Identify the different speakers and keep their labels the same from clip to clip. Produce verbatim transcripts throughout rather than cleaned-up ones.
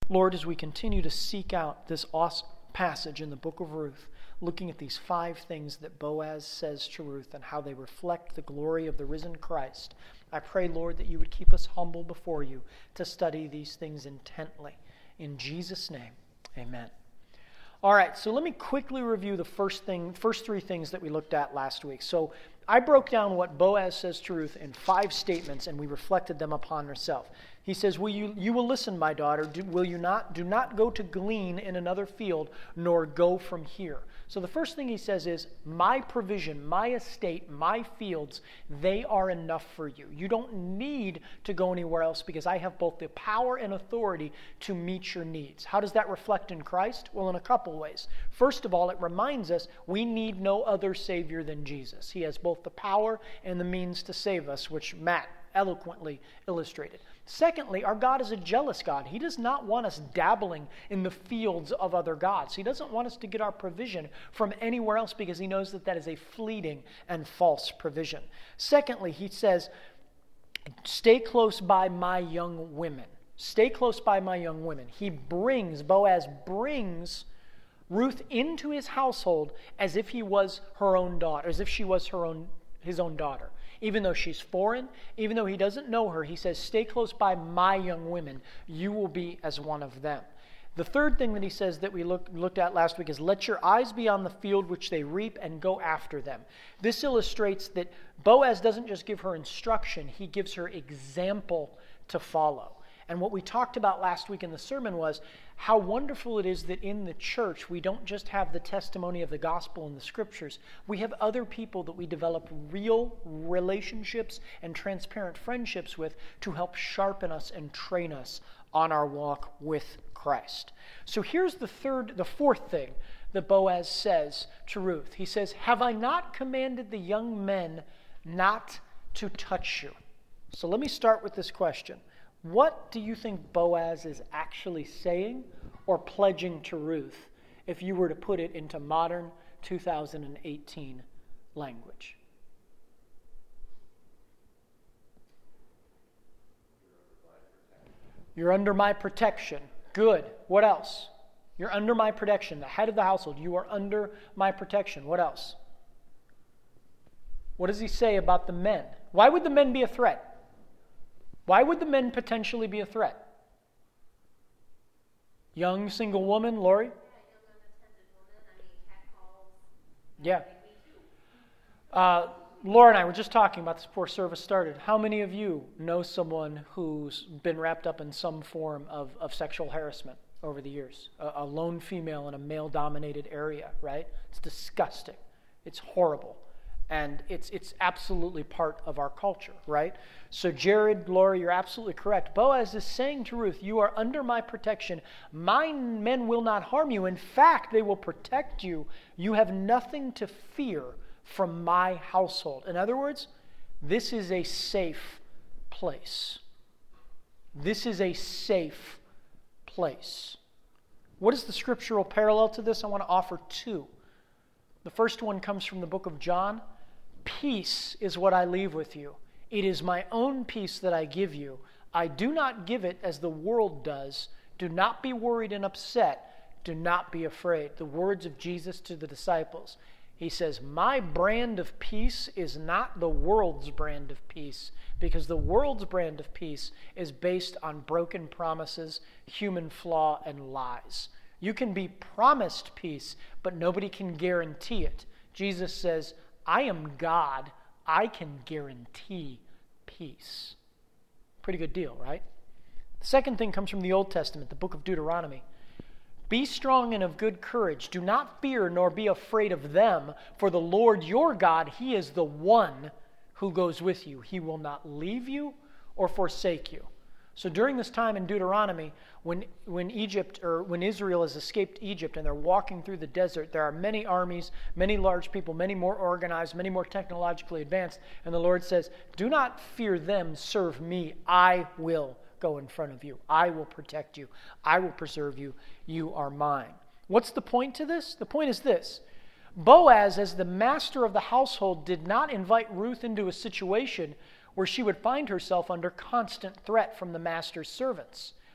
Speaker 1: Lord, as we continue to seek out this awesome passage in the book of Ruth, looking at these five things that Boaz says to Ruth and how they reflect the glory of the risen Christ, I pray, Lord, that you would keep us humble before you to study these things intently. In Jesus' name, amen. All right, so let me quickly review the first thing, first three things that we looked at last week. So I broke down what Boaz says to Ruth in five statements, and we reflected them upon herself. He says, will you, you will listen, my daughter, do, will you not? Do not go to glean in another field, nor go from here. So the first thing he says is, my provision, my estate, my fields, they are enough for you. You don't need to go anywhere else because I have both the power and authority to meet your needs. How does that reflect in Christ? Well, in a couple ways. First of all, it reminds us we need no other Savior than Jesus. He has both the power and the means to save us, which Matt eloquently illustrated. Secondly, our God is a jealous God. He does not want us dabbling in the fields of other gods. He doesn't want us to get our provision from anywhere else because he knows that that is a fleeting and false provision. Secondly, he says, stay close by my young women. Stay close by my young women. He brings, Boaz brings Ruth into his household as if he was her own daughter, as if she was her own, his own daughter. Even though she's foreign, even though he doesn't know her, he says, stay close by my young women. You will be as one of them. The third thing that he says that we look, looked at last week is, let your eyes be on the field which they reap and go after them. This illustrates that Boaz doesn't just give her instruction, he gives her example to follow. And what we talked about last week in the sermon was how wonderful it is that in the church we don't just have the testimony of the gospel and the scriptures. We have other people that we develop real relationships and transparent friendships with to help sharpen us and train us on our walk with Christ. So here's the third, the fourth thing that Boaz says to Ruth. He says, have I not commanded the young men not to touch you? So let me start with this question. What do you think Boaz is actually saying or pledging to Ruth if you were to put it into modern two thousand eighteen language? You're under my protection. Good. What else? You're under my protection. The head of the household. You are under my protection. What else? What does he say about the men? Why would the men be a threat? Why would the men potentially be a threat? Young single woman, Lori? Yeah. Uh, Laura and I were just talking about this before service started. How many of you know someone who's been wrapped up in some form of, of sexual harassment over the years? A, a lone female in a male-dominated area, right? It's disgusting. It's horrible. And it's it's absolutely part of our culture, right? So Jared, Laura, you're absolutely correct. Boaz is saying to Ruth, you are under my protection. My men will not harm you. In fact, they will protect you. You have nothing to fear from my household. In other words, this is a safe place. This is a safe place. What is the scriptural parallel to this? I want to offer two. The first one comes from the book of John. Peace is what I leave with you. It is my own peace that I give you. I do not give it as the world does. Do not be worried and upset. Do not be afraid. The words of Jesus to the disciples. He says, my brand of peace is not the world's brand of peace, because the world's brand of peace is based on broken promises, human flaw, and lies. You can be promised peace, but nobody can guarantee it. Jesus says, I am God. I can guarantee peace. Pretty good deal, right? The second thing comes from the Old Testament, the book of Deuteronomy. Be strong and of good courage. Do not fear nor be afraid of them, for the Lord your God, he is the one who goes with you. He will not leave you or forsake you. So during this time in Deuteronomy, when when Egypt or when Israel has escaped Egypt and they're walking through the desert, there are many armies, many large people, many more organized, many more technologically advanced. And the Lord says, do not fear them, serve me. I will go in front of you. I will protect you. I will preserve you. You are mine. What's the point to this? The point is this. Boaz, as the master of the household, did not invite Ruth into a situation where she would find herself under constant threat from the master's servants.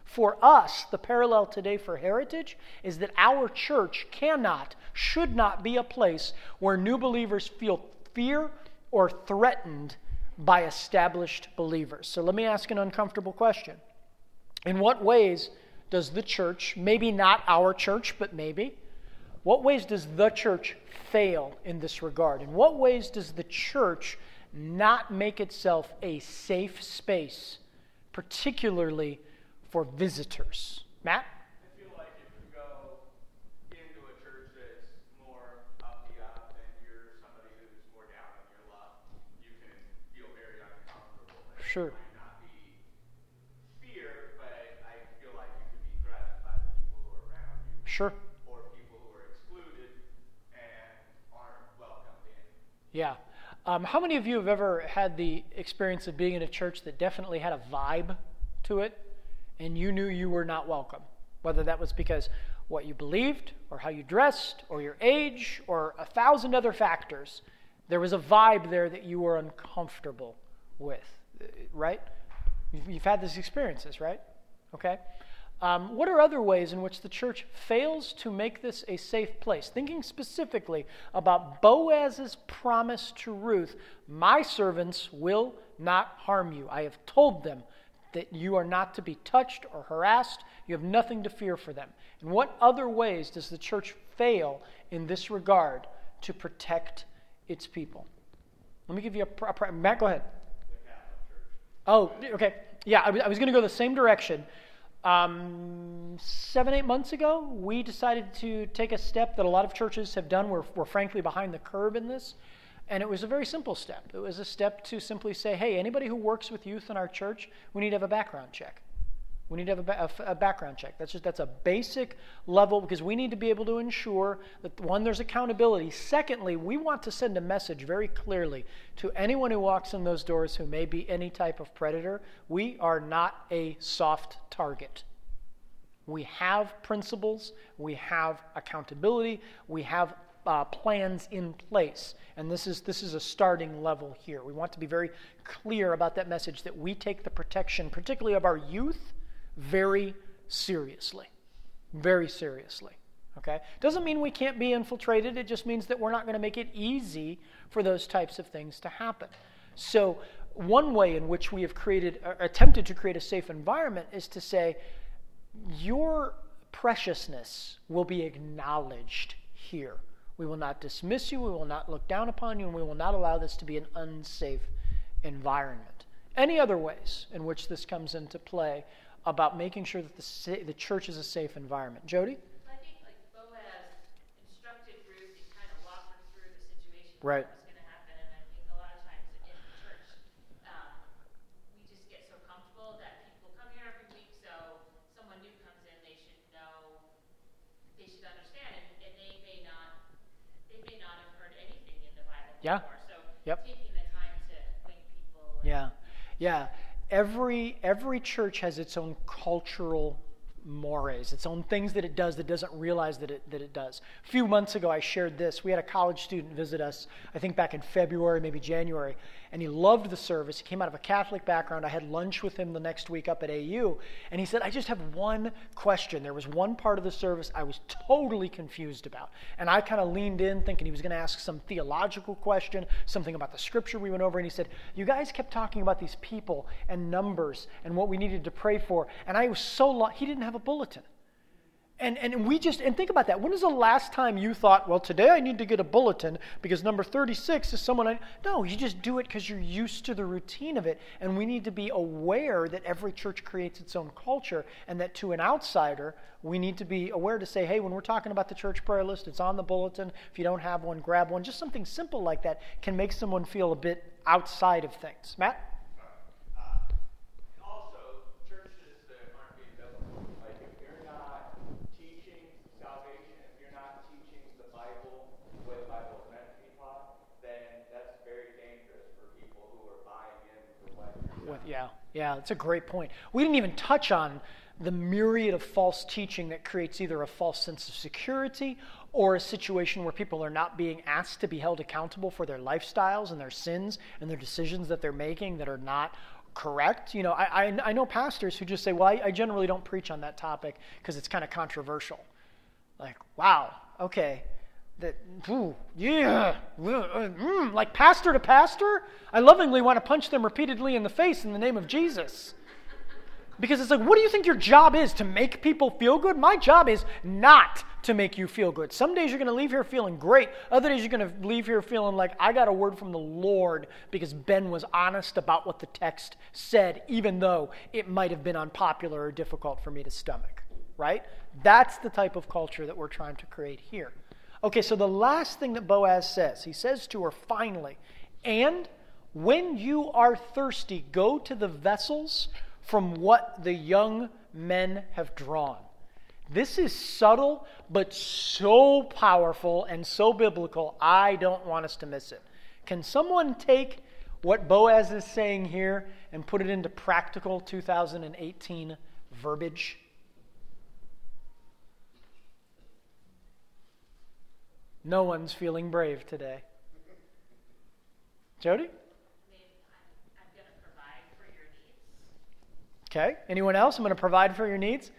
Speaker 1: For us, the parallel today for Heritage is that our church cannot, should not be a place where new believers feel fear or threatened by established believers. So let me ask an uncomfortable question. In what ways does the church, maybe not our church, but maybe, what ways does the church fail in this regard? In what ways does the church not make itself a safe space, particularly for visitors? Matt?
Speaker 2: I feel like if you go into a church that's more up the up and you're somebody who's more down on your luck, you can feel very uncomfortable. And
Speaker 1: Sure.
Speaker 2: It might not be fear, but I feel like you can be threatened by the people who are around you.
Speaker 1: Sure.
Speaker 2: Or people who are excluded and aren't welcomed in.
Speaker 1: Yeah. Um, how many of you have ever had the experience of being in a church that definitely had a vibe to it, and you knew you were not welcome? Whether that was because what you believed, or how you dressed, or your age, or a thousand other factors, there was a vibe there that you were uncomfortable with, right? You've, you've had these experiences, right? Okay. Um, what are other ways in which the church fails to make this a safe place? Thinking specifically about Boaz's promise to Ruth, my servants will not harm you. I have told them that you are not to be touched or harassed. You have nothing to fear for them. In what other ways does the church fail in this regard to protect its people? Let me give you a... a Matt, go ahead. Oh, okay. Yeah, I was, I was going to go the same direction. Um, seven, eight months ago, we decided to take a step that a lot of churches have done. We're, we're frankly behind the curve in this. And it was a very simple step. It was a step to simply say, hey, anybody who works with youth in our church, we need to have a background check. We need to have a, ba- a, a background check. That's just that's a basic level, because we need to be able to ensure that, one, there's accountability. Secondly, we want to send a message very clearly to anyone who walks in those doors who may be any type of predator. We are not a soft target. We have principles. We have accountability. We have uh, plans in place. And this is this is a starting level here. We want to be very clear about that message, that we take the protection, particularly of our youth, very seriously. Very seriously. Okay? Doesn't mean we can't be infiltrated. It just means that we're not going to make it easy for those types of things to happen. So one way in which we have created, or attempted to create a safe environment is to say, your preciousness will be acknowledged here. We will not dismiss you, we will not look down upon you, and we will not allow this to be an unsafe environment. Any other ways in which this comes into play about making sure that the sa- the church is a safe environment? Jody?
Speaker 3: I think like Boaz instructed Ruth and kind of walked her through the situation,
Speaker 1: Right.
Speaker 3: what was going to happen, and I think a lot of times in the church, um, we just get so comfortable that people come here every week, so someone new comes in, they should know, they should understand, and, and they may not, they may not have heard anything in the Bible
Speaker 1: Yeah.
Speaker 3: before. So
Speaker 1: Yep.
Speaker 3: taking the time to acquaint people. And,
Speaker 1: Yeah. Yeah. Every every church has its own cultural mores, its own things that it does that doesn't realize that it that it does. A few months ago, I shared this. We had a college student visit us, I think back in February, maybe January, and he loved the service. He came out of a Catholic background. I had lunch with him the next week up at A U, and he said, I just have one question. There was one part of the service I was totally confused about, and I kind of leaned in thinking he was going to ask some theological question, something about the scripture we went over, and he said, you guys kept talking about these people and numbers and what we needed to pray for, and I was so lost. He didn't have a bulletin. And and we just, and think about that. When was the last time you thought, well, today I need to get a bulletin because number thirty-six is someone I, no, you just do it because you're used to the routine of it. And we need to be aware that every church creates its own culture, and that to an outsider, we need to be aware to say, hey, when we're talking about the church prayer list, it's on the bulletin. If you don't have one, grab one. Just something simple like that can make someone feel a bit outside of things. Matt? Yeah, yeah, that's a great point. We didn't even touch on the myriad of false teaching that creates either a false sense of security or a situation where people are not being asked to be held accountable for their lifestyles and their sins and their decisions that they're making that are not correct. You know, I, I, I know pastors who just say, well, I, I generally don't preach on that topic because it's kind of controversial. Like, wow, okay. That, ooh, yeah, mm, like pastor to pastor, I lovingly want to punch them repeatedly in the face in the name of Jesus. Because it's like, what do you think your job is? To make people feel good? My job is not to make you feel good. Some days you're going to leave here feeling great. Other days you're going to leave here feeling like, I got a word from the Lord because Ben was honest about what the text said, even though it might have been unpopular or difficult for me to stomach, right? That's the type of culture that we're trying to create here. Okay, so the last thing that Boaz says, he says to her finally, and when you are thirsty, go to the vessels from what the young men have drawn. This is subtle, but so powerful and so biblical, I don't want us to miss it. Can someone take what Boaz is saying here and put it into practical two thousand eighteen verbiage? No one's feeling brave today. Jody?
Speaker 3: I'm going to provide for your needs.
Speaker 1: Okay. Anyone else? I'm going to provide for your needs.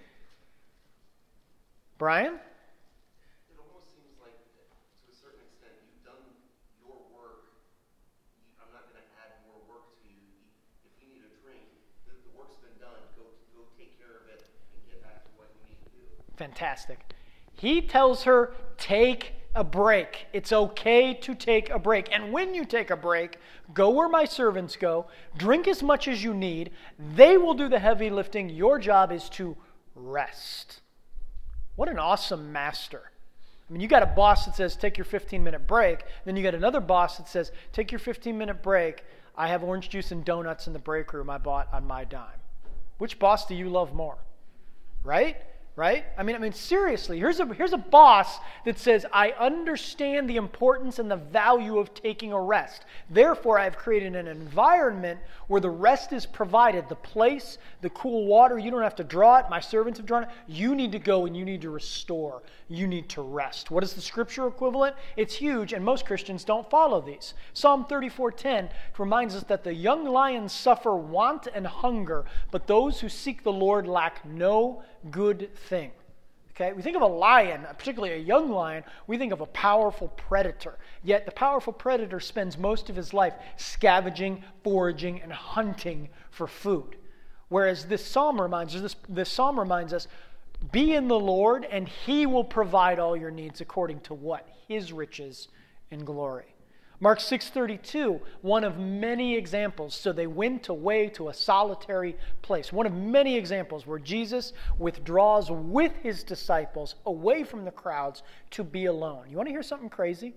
Speaker 1: Brian?
Speaker 4: It almost seems like, to a certain extent, you've done your work. I'm not going to add more work to you. If you need a drink, the, the work's been done. Go, go take care of it and get back to what you need to do.
Speaker 1: Fantastic. He tells her, take a break. It's okay to take a break. And when you take a break, go where my servants go. Drink as much as you need. They will do the heavy lifting. Your job is to rest. What an awesome master. I mean, you got a boss that says, take your fifteen-minute break. Then you got another boss that says, take your fifteen-minute break. I have orange juice and donuts in the break room I bought on my dime. Which boss do you love more? Right? Right? I mean, I mean, seriously, here's a here's a boss that says, I understand the importance and the value of taking a rest. Therefore, I've created an environment where the rest is provided. The place, the cool water, you don't have to draw it. My servants have drawn it. You need to go and you need to restore. You need to rest. What is the scripture equivalent? It's huge, and most Christians don't follow these. Psalm thirty-four ten reminds us that the young lions suffer want and hunger, but those who seek the Lord lack no good thing. Okay, we think of a lion, particularly a young lion, we think of a powerful predator. Yet the powerful predator spends most of his life scavenging, foraging, and hunting for food. Whereas this psalm reminds us, this, this psalm reminds us, be in the Lord, and He will provide all your needs according to what? His riches and glory. Mark six thirty-two, one of many examples. So they went away to a solitary place. One of many examples where Jesus withdraws with his disciples away from the crowds to be alone. You want to hear something crazy?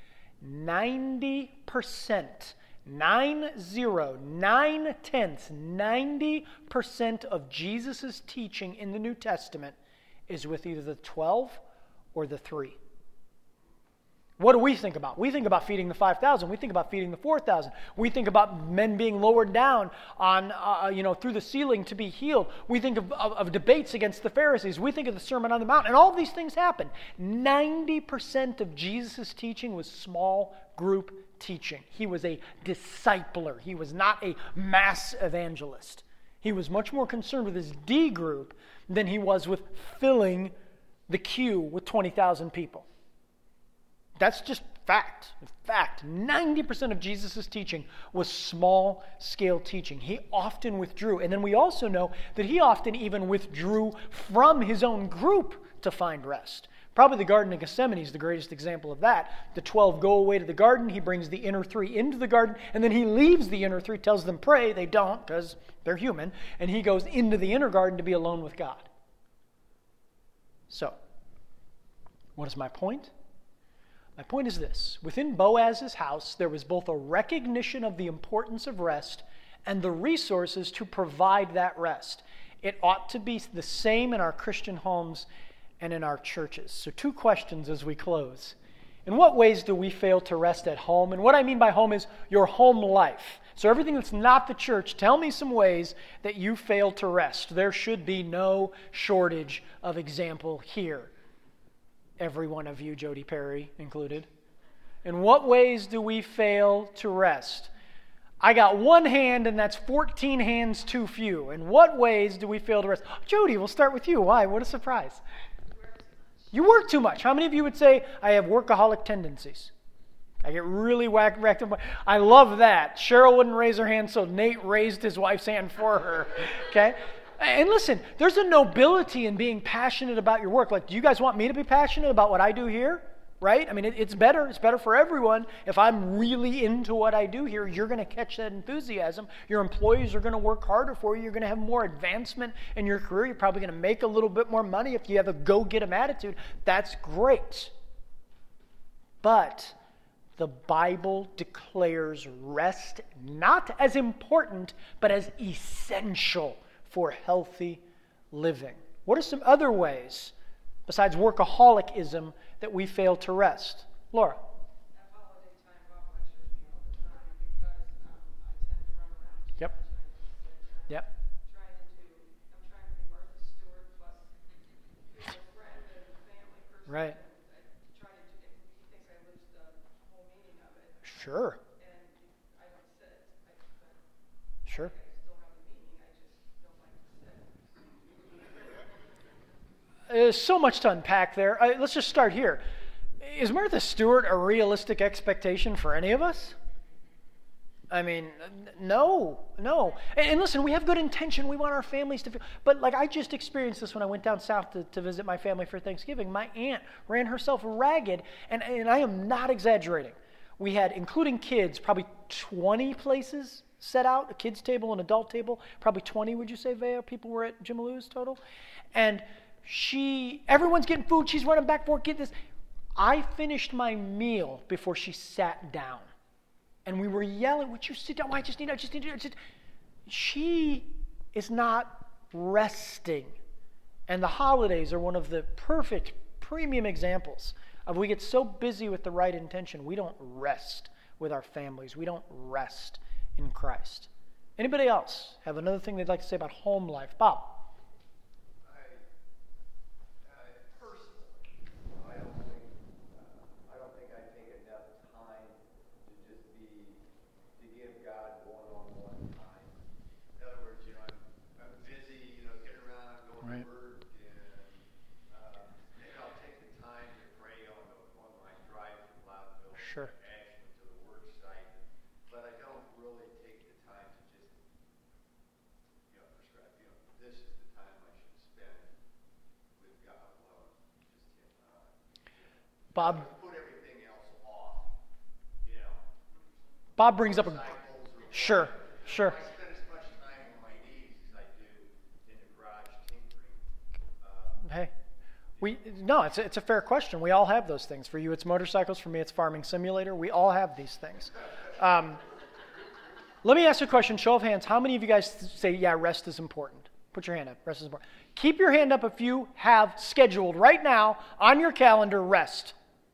Speaker 1: ninety percent, nine zero, nine tenths, ninety percent of Jesus' teaching in the New Testament is with either the twelve or the three. What do we think about? We think about feeding the five thousand. We think about feeding the four thousand. We think about men being lowered down on, uh, you know, through the ceiling to be healed. We think of, of, of debates against the Pharisees. We think of the Sermon on the Mount. And all of these things happen. ninety percent of Jesus' teaching was small group teaching. He was a discipler. He was not a mass evangelist. He was much more concerned with his D group than he was with filling the queue with twenty thousand people. That's just fact. Fact. ninety percent of Jesus' teaching was small-scale teaching. He often withdrew. And then we also know that he often even withdrew from his own group to find rest. Probably the Garden of Gethsemane is the greatest example of that. The twelve go away to the garden. He brings the inner three into the garden. And then he leaves the inner three, tells them pray. They don't because they're human. And he goes into the inner garden to be alone with God. So, what is my point? My point is this. Within Boaz's house, there was both a recognition of the importance of rest and the resources to provide that rest. It ought to be the same in our Christian homes and in our churches. So two questions as we close. In what ways do we fail to rest at home? And what I mean by home is your home life. So everything that's not the church, tell me some ways that you fail to rest. There should be no shortage of example here. Every one of you, Jody Perry included. In what ways do we fail to rest? I got one hand, and that's fourteen hands too few. In what ways do we fail to rest? Jody, we'll start with you. Why? What a surprise. You work too much. How many of you would say, I have workaholic tendencies? I get really whacked, wrecked up. I love that. Cheryl wouldn't raise her hand, so Nate raised his wife's hand for her. Okay? And listen, there's a nobility in being passionate about your work. Like, do you guys want me to be passionate about what I do here? Right? I mean, it, it's better. It's better for everyone. If I'm really into what I do here, you're going to catch that enthusiasm. Your employees are going to work harder for you. You're going to have more advancement in your career. You're probably going to make a little bit more money if you have a go-get-'em attitude. That's great. But the Bible declares rest not as important, but as essential for healthy living. What are some other ways, besides workaholicism, that we fail to rest? Laura.
Speaker 5: At holiday time, Bob lectures me all the time because um, I tend to run around too
Speaker 1: Yep.
Speaker 5: much. I'm
Speaker 1: Yep.
Speaker 5: trying to do, I'm trying to be Martha Stewart plus be a friend and family person.
Speaker 1: Right.
Speaker 5: And I try to, do, he thinks I lose the whole meaning of it.
Speaker 1: Sure.
Speaker 5: And I don't sit. I, but
Speaker 1: Sure.
Speaker 5: I still have the meaning. I just don't like to sit.
Speaker 1: There's so much to unpack there. Uh, let's just start here. Is Martha Stewart a realistic expectation for any of us? I mean, no, no. And, and listen, we have good intention. We want our families to feel. But like I just experienced this when I went down south to, to visit my family for Thanksgiving. My aunt ran herself ragged, and, and I am not exaggerating. We had, including kids, probably twenty places set out, a kids table, an adult table. Probably twenty, would you say, Vea? People were at Jim Lou's total. And she, everyone's getting food. She's running back and forth, get this. I finished my meal before she sat down. And we were yelling, would you sit down? I just need, I just need, I just. She is not resting. And the holidays are one of the perfect premium examples of we get so busy with the right intention, we don't rest with our families. We don't rest in Christ. Anybody else have another thing they'd like to say about home life? Bob. Sure.
Speaker 6: Actually to the work site, but I don't really take the time to just, you know, prescribe, you know, this is the time I should spend with God alone, just Him and I.
Speaker 1: Bob.
Speaker 6: Put everything else off, you know.
Speaker 1: Bob brings up a. Sure, sure.
Speaker 6: I spend as much time on my knees as I do in the garage tinkering. Uh,
Speaker 1: Hey. We no, it's a, it's a fair question. We all have those things. For you, it's motorcycles. For me, it's Farming Simulator. We all have these things. Um, let me ask you a question. Show of hands. How many of you guys say, yeah, rest is important? Put your hand up. Rest is important. Keep your hand up if you have scheduled right now on your calendar rest.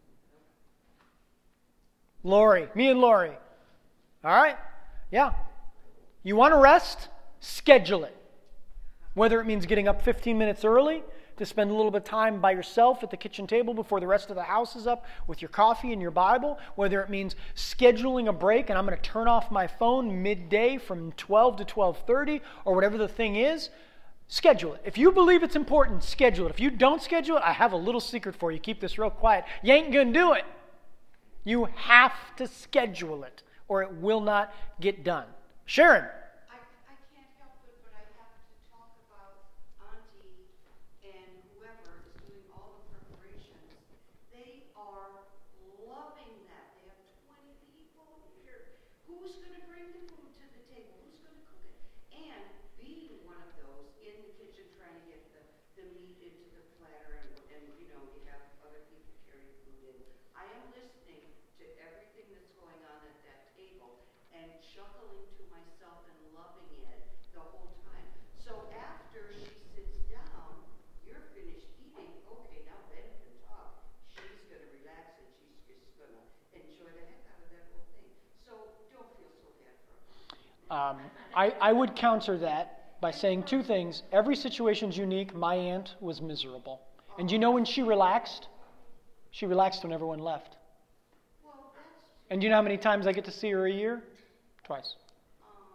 Speaker 1: Lori. Me and Lori. All right? Yeah. You want to rest? Schedule it. Whether it means getting up fifteen minutes early, to spend a little bit of time by yourself at the kitchen table before the rest of the house is up with your coffee and your Bible, whether it means scheduling a break and I'm going to turn off my phone midday from twelve to twelve thirty or whatever the thing is, schedule it. If you believe it's important, schedule it. If you don't schedule it, I have a little secret for you. Keep this real quiet. You ain't going to do it. You have to schedule it or it will not get done. Sharon.
Speaker 7: I, I can't help it, but I have to talk about Auntie and whoever is doing all the preparations. They are loving that. They have twenty people here. Who's going to bring the food to the table? Who's going to cook it? And being one of those in the kitchen trying to get the, the meat into the platter and, and, you know, you have other people carrying food in. I am listening to everything that's going on at that table and chuckling to myself and loving it the whole time. So after she sits down, you're finished eating. Okay, now Ben can talk. She's going to relax and she's just going to enjoy the heck out of that whole thing. So don't feel so bad for her.
Speaker 1: Um, I, I would counter that by saying two things. Every situation's unique. My aunt was miserable. And you know when she relaxed? She relaxed when everyone left.
Speaker 7: Well, that's
Speaker 1: And do you know how many times I get to see her a year? Twice.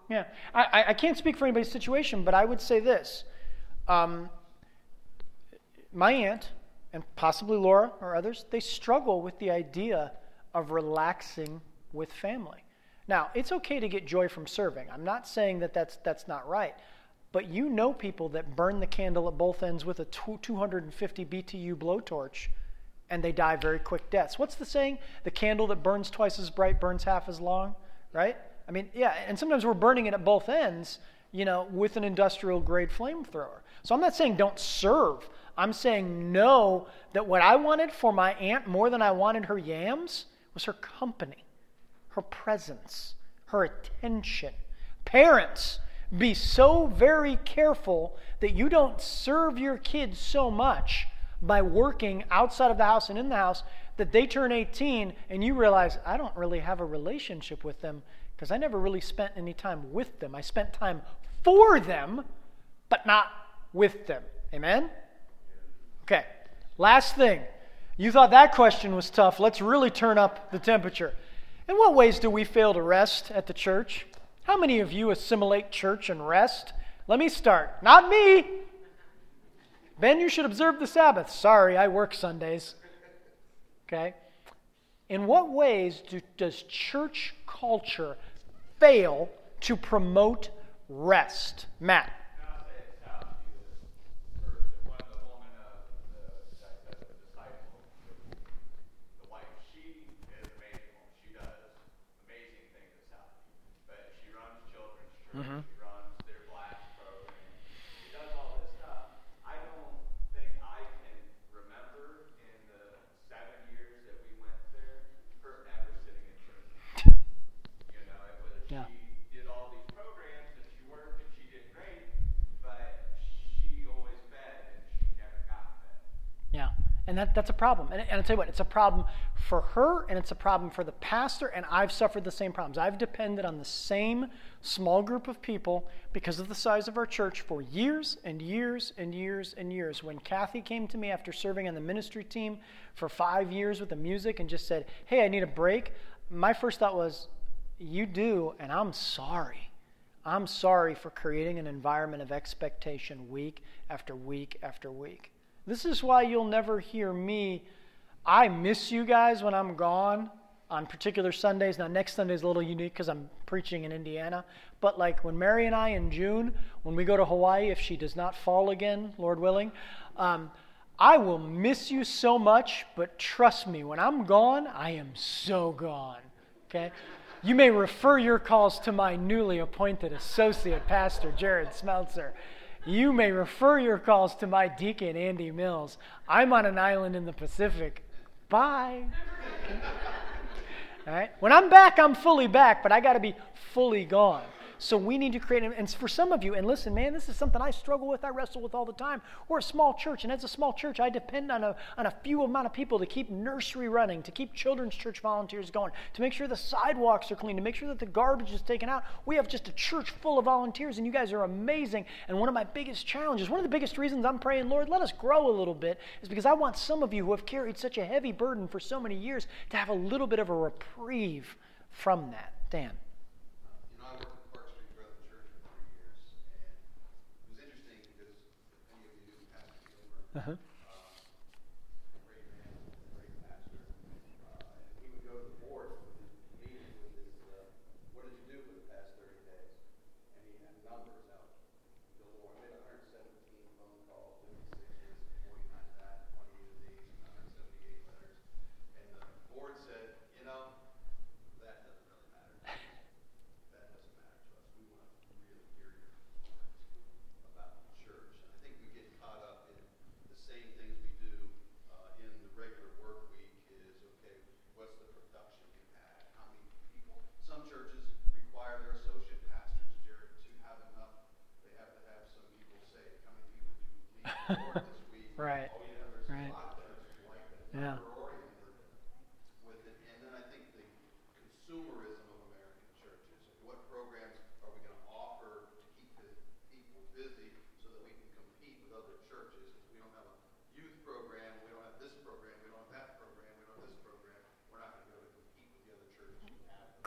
Speaker 1: Yeah, I, I- I can't speak for anybody's situation, but I would say this. Um, my aunt, and possibly Laura or others, they struggle with the idea of relaxing with family. Now, it's okay to get joy from serving. I'm not saying that that's, that's not right. But you know people that burn the candle at both ends with a two hundred fifty B T U blowtorch, and they die very quick deaths. What's the saying? The candle that burns twice as bright burns half as long, right? I mean, yeah, and sometimes we're burning it at both ends, you know, with an industrial-grade flamethrower. So I'm not saying don't serve. I'm saying know that what I wanted for my aunt more than I wanted her yams was her company, her presence, her attention. Parents, be so very careful that you don't serve your kids so much by working outside of the house and in the house that they turn eighteen and you realize, I don't really have a relationship with them because I never really spent any time with them. I spent time for them, but not with them. Amen? Okay, last thing. You thought that question was tough. Let's really turn up the temperature. In what ways do we fail to rest at the church? How many of you assimilate church and rest? Let me start. Not me. Ben, you should observe the Sabbath. Sorry, I work Sundays. Okay? In what ways do, does church culture fail to promote rest? Matt.
Speaker 2: I'll say it's how you first, when the woman of the, that, that the disciple, the, the wife, she is amazing. She does amazing things at South. But she runs children's church.
Speaker 1: Mhm.
Speaker 2: She runs their blast program. She does all this stuff. I don't think I can remember in the seven years that we went there, her ever sitting in church. You know, it was
Speaker 1: Yeah.
Speaker 2: she did all these programs and she worked and she did great, but she always fed and she never got fed.
Speaker 1: Yeah, and that, that's a problem. And, and I'll tell you what, it's a problem for her and it's a problem for the pastor, and I've suffered the same problems. I've depended on the same small group of people because of the size of our church for years and years and years and years. When Kathy came to me after serving on the ministry team for five years with the music and just said, hey, I need a break, my first thought was, you do, and I'm sorry. I'm sorry for creating an environment of expectation week after week after week. This is why you'll never hear me. I miss you guys when I'm gone on particular Sundays. Now, next Sunday is a little unique because I'm preaching in Indiana. But like when Mary and I in June, when we go to Hawaii, if she does not fall again, Lord willing, um, I will miss you so much. But trust me, when I'm gone, I am so gone. Okay? You may refer your calls to my newly appointed associate pastor, Jared Smeltzer. You may refer your calls to my deacon, Andy Mills. I'm on an island in the Pacific. Bye. All right? When I'm back, I'm fully back, but I got to be fully gone. So we need to create, and for some of you, and listen, man, this is something I struggle with, I wrestle with all the time. We're a small church, and as a small church, I depend on a, on a few amount of people to keep nursery running, to keep children's church volunteers going, to make sure the sidewalks are clean, to make sure that the garbage is taken out. We have just a church full of volunteers, and you guys are amazing. And one of my biggest challenges, one of the biggest reasons I'm praying, Lord, let us grow a little bit, is because I want some of you who have carried such a heavy burden for so many years to have a little bit of a reprieve from that. Dan.
Speaker 6: You know, I worked at Park Street Brethren Church for three years, and it was interesting because many of you knew Pastor Gilbert,
Speaker 1: Uh-huh.
Speaker 6: uh, great man, great pastor, uh, and he would go to the board with his meetings with his, uh, what did you do for the past thirty days? And he had numbers out. Bill Moore made one hundred seventeen phone calls, fifty-six this, forty-nine that, twenty of these, one hundred seventy-eight letters. And the board said, you know, that doesn't really matter. That doesn't matter to us. We want to really hear your hearts about the church. And I think we get caught up in the same things we do uh, in the regular work week is, okay, what's the production impact? How many people? Some churches require their associate pastors, Jared, to have enough. They have to have some people say, how many people do you lead the board this week?
Speaker 1: Right.
Speaker 6: Oh, yeah, there's
Speaker 1: Right.
Speaker 6: a lot of churches like that.
Speaker 1: Yeah.
Speaker 6: We're oriented with it. And then I think the consumerism of American churches. What programs are we going to offer to keep the people busy so that we can compete with other churches? If we don't have a youth program, we don't have this program, we don't have that program, we don't have this program, we're not going to be able to compete with the other churches we have.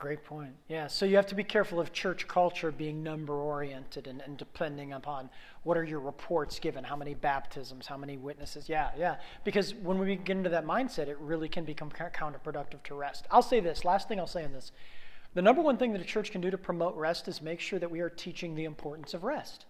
Speaker 1: Great point. Yeah, so you have to be careful of church culture being number-oriented and, and depending upon what are your reports given, how many baptisms, how many witnesses. Yeah, yeah. Because when we get into that mindset, it really can become counterproductive to rest. I'll say this, last thing I'll say on this. The number one thing that a church can do to promote rest is make sure that we are teaching the importance of rest.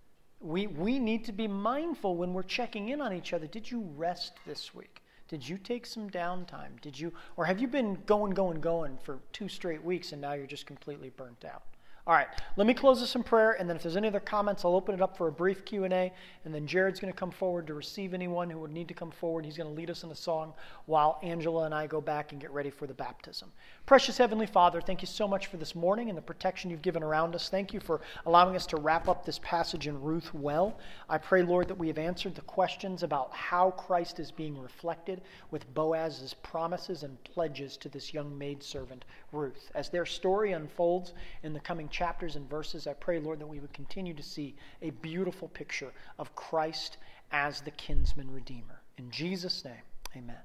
Speaker 1: We, we need to be mindful when we're checking in on each other. Did you rest this week? Did you take some downtime? Did you, or have you been going, going, going for two straight weeks and now you're just completely burnt out? All right, let me close this in prayer, and then if there's any other comments, I'll open it up for a brief Q and A, and then Jared's going to come forward to receive anyone who would need to come forward. He's going to lead us in a song while Angela and I go back and get ready for the baptism. Precious Heavenly Father, thank you so much for this morning and the protection you've given around us. Thank you for allowing us to wrap up this passage in Ruth well. I pray, Lord, that we have answered the questions about how Christ is being reflected with Boaz's promises and pledges to this young maidservant, Ruth. As their story unfolds in the coming chapters and verses, I pray, Lord, that we would continue to see a beautiful picture of Christ as the kinsman redeemer. In Jesus' name, amen.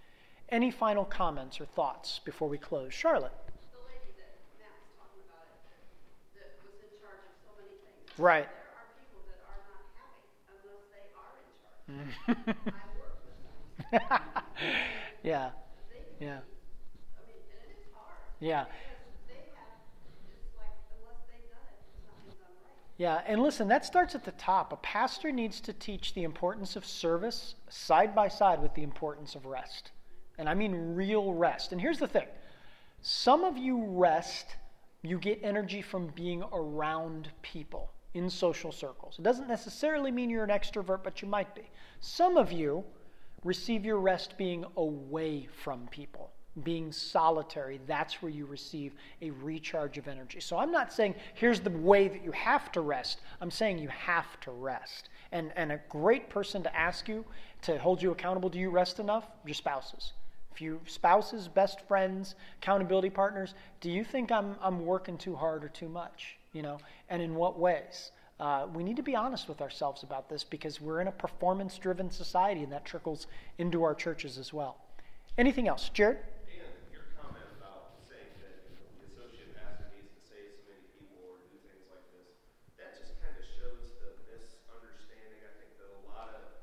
Speaker 1: Any final comments or thoughts before we close? Charlotte.
Speaker 7: The lady that Matt was talking about, it, that was in charge of so many things.
Speaker 1: Right.
Speaker 7: There are people that are not happy unless they are in charge. I work with them.
Speaker 1: Yeah.
Speaker 7: They,
Speaker 1: Yeah.
Speaker 7: I mean, and it is hard.
Speaker 1: Yeah.
Speaker 7: Because they have, it's like, unless they've done it, nothing's done right.
Speaker 1: Yeah, and listen, that starts at the top. A pastor needs to teach the importance of service side by side with the importance of rest. And I mean real rest. And here's the thing. Some of you rest, you get energy from being around people in social circles. It doesn't necessarily mean you're an extrovert, but you might be. Some of you receive your rest being away from people, being solitary. That's where you receive a recharge of energy. So I'm not saying here's the way that you have to rest. I'm saying you have to rest. And, and a great person to ask you to hold you accountable, do you rest enough? Your spouses. If you spouses, best friends, accountability partners, do you think I'm I'm working too hard or too much? You know, and in what ways? Uh, we need to be honest with ourselves about this because we're in a performance-driven society, and that trickles into our churches as well. Anything else, Jared?
Speaker 8: And your comment about saying that the associate pastor needs to say so many people or do things like this, that just kind of shows the misunderstanding I think that a lot of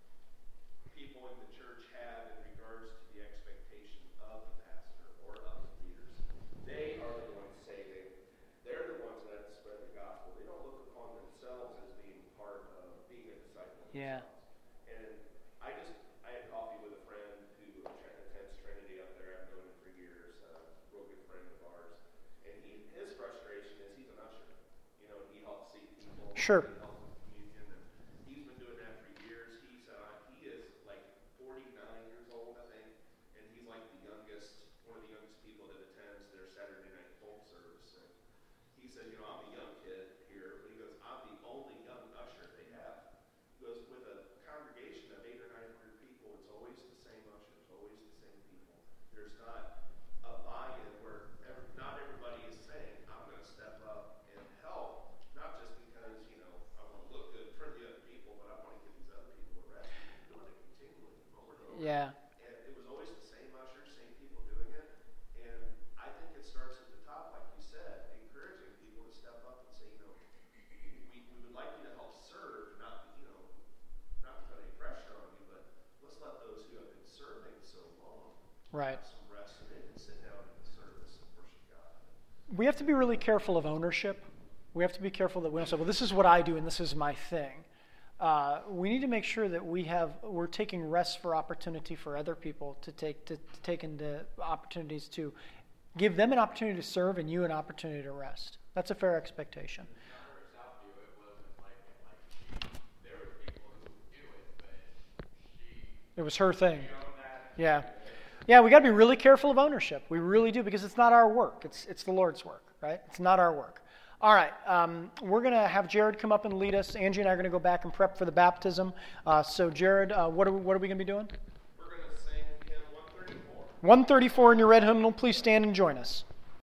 Speaker 8: people in the church have in regards to the expectation of the pastor or of the leaders. They are the ones saving. They're the ones that spread the gospel. They don't look upon themselves as being part of being a disciple of
Speaker 1: Yeah.
Speaker 8: themselves. And I just, I had coffee with a friend who attends Trinity up there. I've known him for years, uh, real good friend of ours. And he, his frustration is he's an usher. You know, he helps seat people.
Speaker 1: Sure.
Speaker 8: He helps with communion. And he's been doing that for years. He's, uh, he is like forty-nine years old, I think. And he's like the youngest, one of the youngest people that attends their Saturday night folk service. And he said, you know, I'm a young kid here, but he goes, I'm the only young usher they have. He goes, with a congregation of eight or nine hundred people, it's always the same ushers, always the same people. There's not a buy-in where every, not everybody is saying, I'm going to step up and help, not just because, you know, I want to look good for the other people, but I want to give these other people a rest. We're doing it continually over and over.
Speaker 1: Yeah.
Speaker 8: And it was always the same ushers, same people doing it. And I think it starts at the top, like you said, encouraging people to step up and say, you know, we, we would like you to help serve, not, you know, not to put any pressure on you, but let's let those who have been serving so long
Speaker 1: Right.
Speaker 8: have some rest so they can sit down in the service and worship God.
Speaker 1: We have to be really careful of ownership. We have to be careful that we don't say, well, this is what I do and this is my thing. Uh, we need to make sure that we have, we're taking rest for opportunity for other people to take, to, to take into opportunities to give them an opportunity to serve and you an opportunity to rest. That's a fair expectation.
Speaker 2: Younger Southview, it wasn't like, like, there were people who would do it, but she
Speaker 1: It was her thing.
Speaker 2: owned that.
Speaker 1: Yeah. Yeah, we got to be really careful of ownership. We really do, because it's not our work. It's it's the Lord's work, right? It's not our work. All right, um, we're going to have Jared come up and lead us. Angie and I are going to go back and prep for the baptism. Uh, so, Jared, uh, what are we, what are we going to be doing?
Speaker 8: We're going to sing hymn one thirty-four.
Speaker 1: one thirty-four in your red hymnal. Please stand and join us.